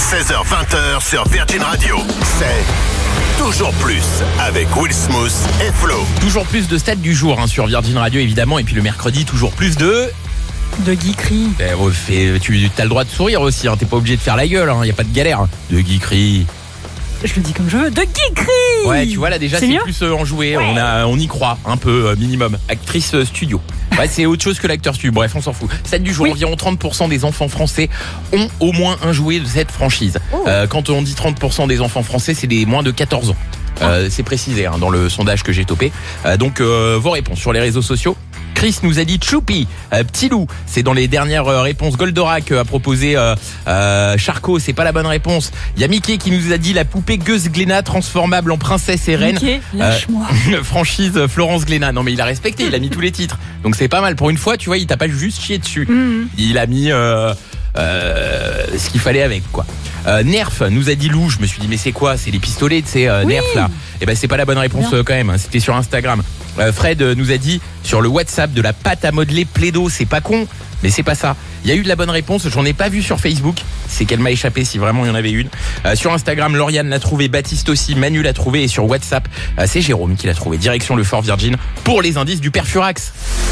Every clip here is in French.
16h20 sur Virgin Radio. C'est Toujours Plus avec Will Smith et Flo. Toujours plus de stats du jour sur Virgin Radio évidemment. Et puis le mercredi, toujours plus de geekerie. Tu as le droit de sourire aussi, t'es pas obligé de faire la gueule, y a pas de galère. De geekerie. Je le dis comme je veux, de geekerie. Ouais, tu vois là déjà c'est mieux plus enjoué, ouais. On y croit un peu minimum. Actrice studio. Ouais, c'est autre chose que l'acteur studio. Bref, on s'en fout. Stat du jour, environ 30% des enfants français ont au moins un jouet de cette franchise. Quand on dit 30% des enfants français, c'est des moins de 14 ans. C'est précisé dans le sondage que j'ai topé. Donc vos réponses sur les réseaux sociaux. Chris nous a dit Choupi, petit loup. C'est dans les dernières réponses. Goldorak a proposé Charcot, c'est pas la bonne réponse. Il y a Mickey qui nous a dit la poupée Gus Glénat transformable en princesse et reine. Mickey, lâche-moi. Franchise Florence Glénat. Non mais il a respecté, il a mis tous les titres. Donc c'est pas mal. Pour une fois, tu vois, il t'a pas juste chié dessus. Il a mis ce qu'il fallait avec quoi. Nerf nous a dit loup. Je me suis dit mais c'est quoi? C'est les pistolets, tu sais, Nerf là. Et ben c'est pas la bonne réponse quand même. C'était sur Instagram. Fred nous a dit sur le WhatsApp de la pâte à modeler Plaido. C'est pas con, mais c'est pas ça. Il y a eu de la bonne réponse. J'en ai pas vu sur Facebook. C'est qu'elle m'a échappé si vraiment il y en avait une. Sur Instagram, Lauriane l'a trouvé, Baptiste aussi, Manu l'a trouvé et sur WhatsApp, c'est Jérôme qui l'a trouvé. Direction le Fort Virgin pour les indices du Père Furax.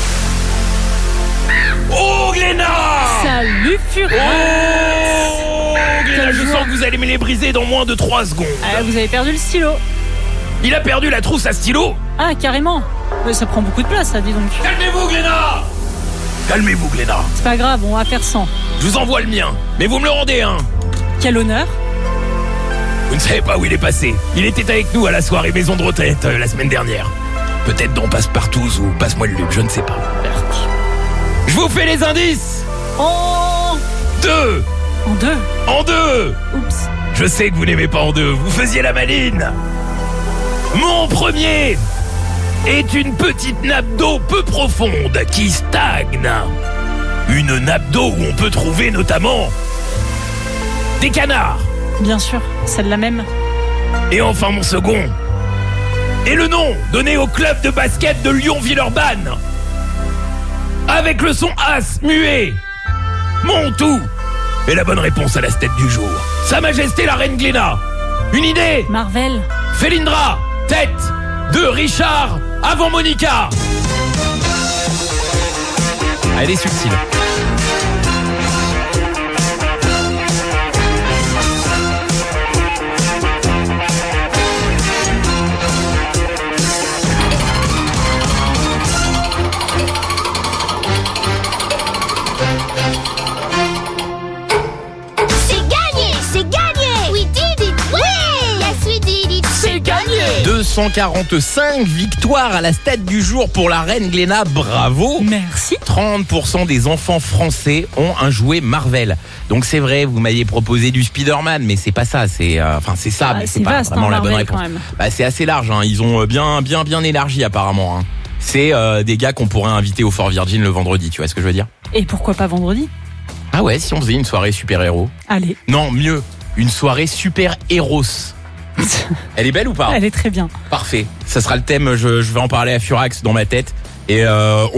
Oh Glénat! Salut Furax! Oh Glénat, je sens que vous allez me les briser dans moins de 3 secondes. Vous avez perdu le stylo. Il a perdu la trousse à stylo? Ah, carrément. Mais ça prend beaucoup de place, ça, dis donc. Calmez-vous Glénat! Calmez-vous Glénat. C'est pas grave, on va faire 100. Je vous envoie le mien, mais vous me le rendez Quel honneur. Vous ne savez pas où il est passé. Il était avec nous à la soirée maison de retraite la semaine dernière. Peut-être dans Passe-Partouze ou Passe-moi le Luc, je ne sais pas. Je vous fais les indices. En 2. En 2. Oups. Je sais que vous n'aimez pas en 2, vous faisiez la maline. Mon premier est une petite nappe d'eau peu profonde qui stagne. Une nappe d'eau où on peut trouver notamment des canards. Bien sûr, celle-là même. Et enfin mon second est le nom donné au club de basket de Lyon-Villeurbanne. Avec le son As muet. Mon tout. Et la bonne réponse à la stat du jour. Sa Majesté la Reine Glénat. Une idée? Marvel. Félindra, tête de Richard avant Monica. Elle est subtile. C'est gagné! We did it! Oui! Yes, we did it! C'est gagné! 245 victoires à la stat du jour pour la Reine Glénat, bravo! Merci. 30% des enfants français ont un jouet Marvel. Donc c'est vrai, vous m'aviez proposé du Spider-Man, mais c'est pas ça, c'est ça, mais c'est pas vaste, vraiment la bonne Marvel, réponse. quand même. C'est assez large, ils ont bien élargi apparemment. C'est des gars qu'on pourrait inviter au Fort Virgin le vendredi, tu vois ce que je veux dire? Et pourquoi pas vendredi? Ah ouais, si on faisait une soirée super-héros. Allez. Non, mieux, une soirée super-héros. Elle est belle ou pas? Elle est très bien. Parfait, ça sera le thème, je vais en parler à Furax dans ma tête. Et